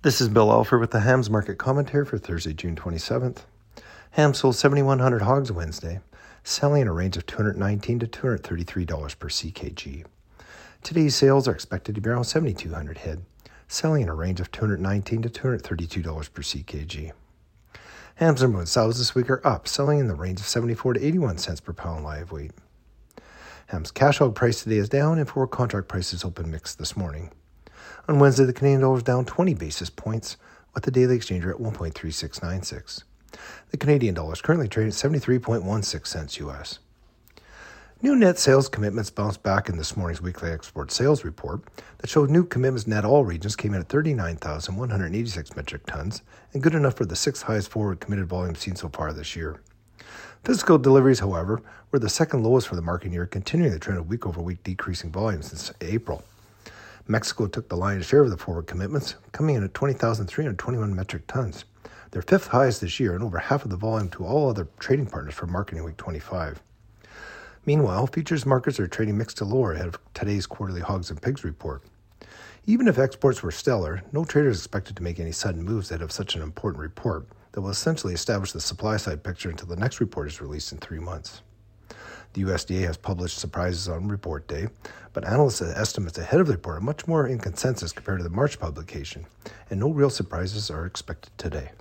This is Bill Alford with the Hams Market Commentary for Thursday, June 27th. Hams sold 7,100 hogs Wednesday, selling in a range of $219 to $233 per CKG. Today's sales are expected to be around 7,200 head, selling in a range of $219 to $232 per CKG. Hams number one sows this week are up, selling in the range of 74 to 81 cents per pound live weight. Hams cash hog price today is down, and forward contract prices open mixed this morning. On Wednesday, the Canadian dollar is down 20 basis points, with the daily exchange rate at 1.3696. The Canadian dollar is currently trading at 73.16 cents U.S. New net sales commitments bounced back in this morning's weekly export sales report that showed new commitments net all regions came in at 39,186 metric tons, and good enough for the sixth highest forward committed volume seen so far this year. Physical deliveries, however, were the second lowest for the market year, continuing the trend of week-over-week decreasing volume since April. Mexico took the lion's share of the forward commitments, coming in at 20,321 metric tons, their fifth highest this year and over half of the volume to all other trading partners for marketing week 25. Meanwhile, futures markets are trading mixed to lower ahead of today's quarterly hogs and pigs report. Even if exports were stellar, no trader is expected to make any sudden moves ahead of such an important report that will essentially establish the supply side picture until the next report is released in 3 months. The USDA has published surprises on report day, but analysts' estimates ahead of the report are much more in consensus compared to the March publication, and no real surprises are expected today.